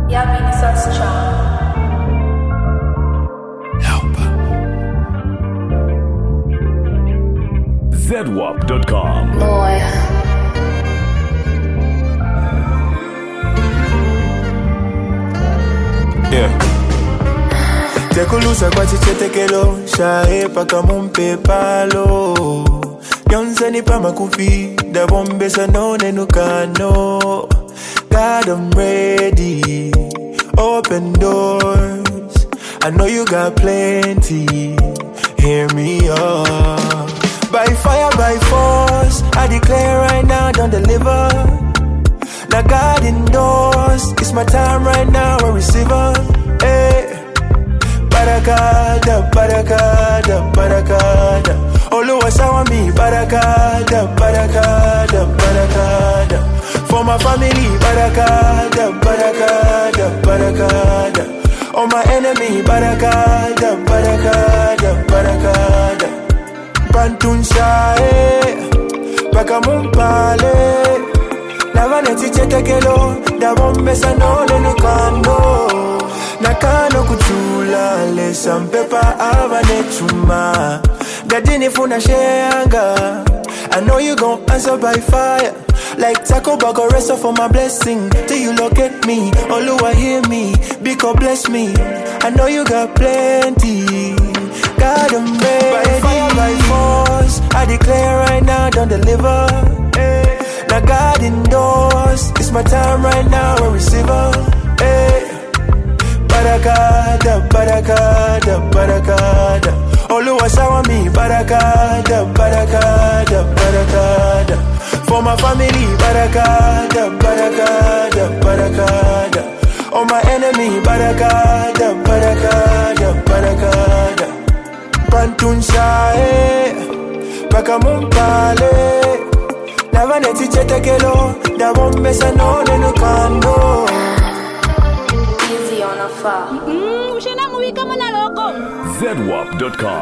Yabini Sascha. ZWAP.com. Boy. Yeah. Tekulusa kwa chichetekelo shae paka mumpe palo Yonzani pa makufi da bombe sa none nukano God, I'm ready. Open doors. I know you got plenty. Hear me up. By fire, by force, I declare right now, don't deliver. Now God indoors, it's my time right now, I receive her. Hey. Barakada, barakada, barakada. Oluwa sawa mi, barakada, barakada, barakada. For my family, barakada, barakada, barakada. On my enemy, barakada, barakada, barakada. Pantun shae, baka mumpale. Lavaneti chetekelo, da bombe sanole nukando. Nakano kuchula, le sampepa avane chuma. Gadini funa sheanga. I know you gon' answer by fire. Like Taco Bag or rest for my blessing. Till you locate me, Oluwa hear me, Biko bless me. I know you got plenty. God, I'm ready. By fire, by force, I declare right now, don't deliver. Hey. Now God indoors, it's my time right now, I receive her. Hey. Barakada, barakada, barakada. Oluwa sawa mi, barakada, barakada, barakada. For my family, barakada, barakada, barakada. On my enemy, barakada, barakada, barakada. Pantun shae, baka mumpale. Lavaneti chetekelo, da bombe sanone nukando. Easy on a far. Ushena mubi kama na logo.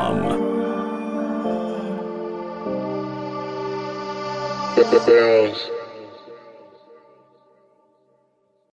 ZWAP.com. Bells.